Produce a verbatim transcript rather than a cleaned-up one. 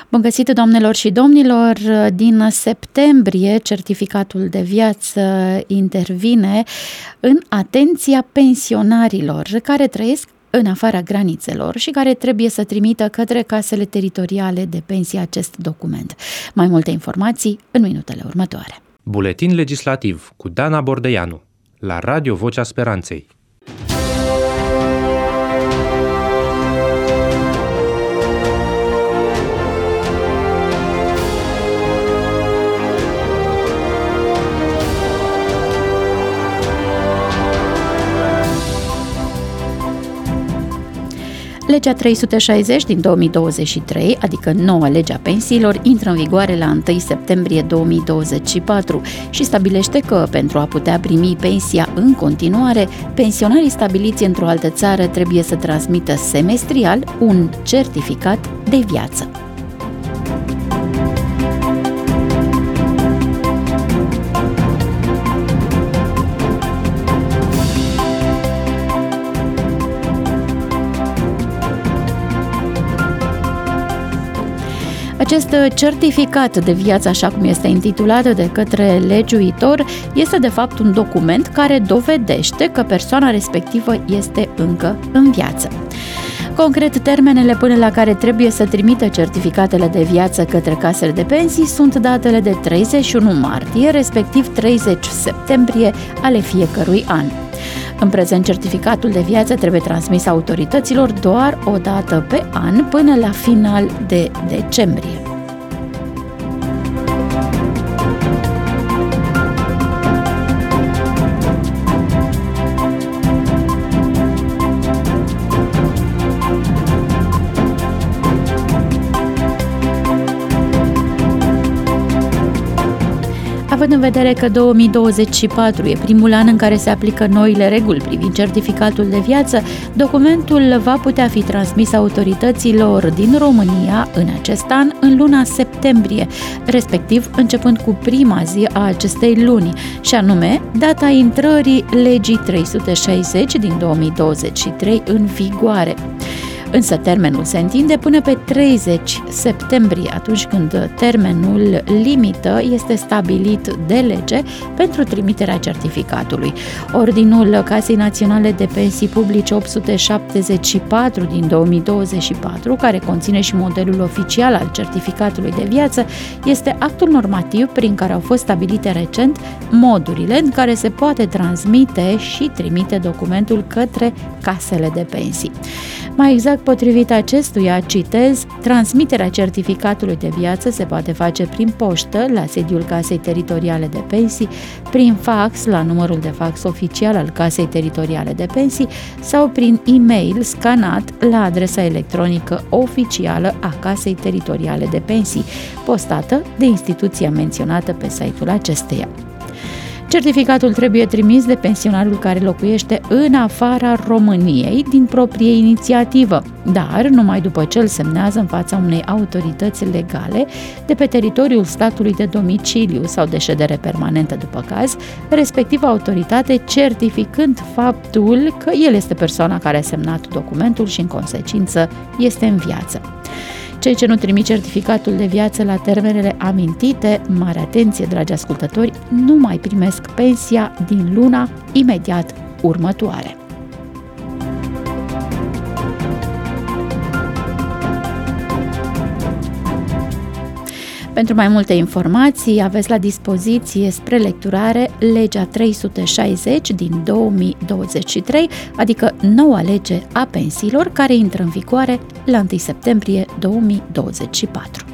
Bun găsit, doamnelor și domnilor! Din septembrie, certificatul de viață intervine în atenția pensionarilor care trăiesc în afara granițelor și care trebuie să trimită către casele teritoriale de pensii acest document. Mai multe informații în minutele următoare. Buletin legislativ cu Dana Bordeianu la Radio Vocea Speranței. Legea trei sute șaizeci din două mii douăzeci și trei, adică noua lege a pensiilor, intră în vigoare la întâi septembrie două mii douăzeci și patru și stabilește că, pentru a putea primi pensia în continuare, pensionarii stabiliți într-o altă țară trebuie să transmită semestrial un certificat de viață. Acest certificat de viață, așa cum este intitulat de către legiuitor, este de fapt un document care dovedește că persoana respectivă este încă în viață. Concret, termenele până la care trebuie să trimită certificatele de viață către casele de pensii sunt datele de treizeci și unu martie, respectiv treizeci septembrie ale fiecărui an. În prezent, certificatul de viață trebuie transmis autorităților doar o dată pe an până la final de decembrie. Având în vedere că două mii douăzeci și patru e primul an în care se aplică noile reguli privind certificatul de viață, documentul va putea fi transmis autorităților din România în acest an, în luna septembrie, respectiv începând cu prima zi a acestei luni, și anume data intrării legii trei sute șaizeci din două mii douăzeci și trei în vigoare. Însă termenul se întinde până pe treizeci septembrie, atunci când termenul limită este stabilit de lege pentru trimiterea certificatului. Ordinul Casei Naționale de Pensii Publice opt sute șaptezeci și patru din două mii douăzeci și patru, care conține și modelul oficial al certificatului de viață, este actul normativ prin care au fost stabilite recent modurile în care se poate transmite și trimite documentul către casele de pensii. Mai exact, potrivit acestuia, citez, transmiterea certificatului de viață se poate face prin poștă la sediul Casei Teritoriale de Pensii, prin fax la numărul de fax oficial al Casei Teritoriale de Pensii sau prin e-mail scanat la adresa electronică oficială a Casei Teritoriale de Pensii, postată de instituția menționată pe site-ul acesteia. Certificatul trebuie trimis de pensionarul care locuiește în afara României din proprie inițiativă, dar numai după ce îl semnează în fața unei autorități legale de pe teritoriul statului de domiciliu sau de ședere permanentă după caz, respectiv autoritate certificând faptul că el este persoana care a semnat documentul și în consecință este în viață. Cei ce nu trimit certificatul de viață la termenele amintite, mare atenție, dragi ascultători, nu mai primesc pensia din luna imediat următoare. Pentru mai multe informații aveți la dispoziție spre lecturare legea trei sute șaizeci din două mii douăzeci și trei, adică noua lege a pensiilor care intră în vigoare la întâi septembrie două mii douăzeci și patru.